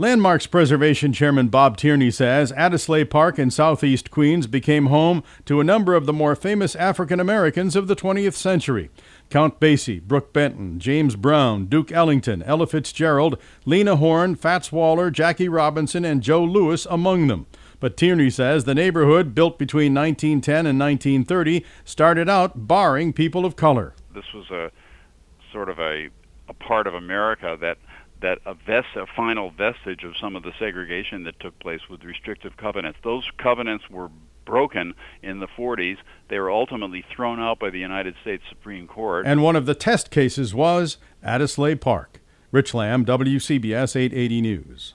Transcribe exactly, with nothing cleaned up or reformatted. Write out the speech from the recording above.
Landmarks Preservation Chairman Bob Tierney says Addisley Park in southeast Queens became home to a number of the more famous African Americans of the twentieth century. Count Basie, Brooke Benton, James Brown, Duke Ellington, Ella Fitzgerald, Lena Horne, Fats Waller, Jackie Robinson, and Joe Louis among them. But Tierney says the neighborhood, built between nineteen ten and nineteen thirty, started out barring people of color. This was a sort of a, a part of America that that a, vest, a final vestige of some of the segregation that took place with restrictive covenants. Those covenants were broken in the forties. They were ultimately thrown out by the United States Supreme Court. And one of the test cases was Addisley Park. Rich Lamb, W C B S eight eighty News.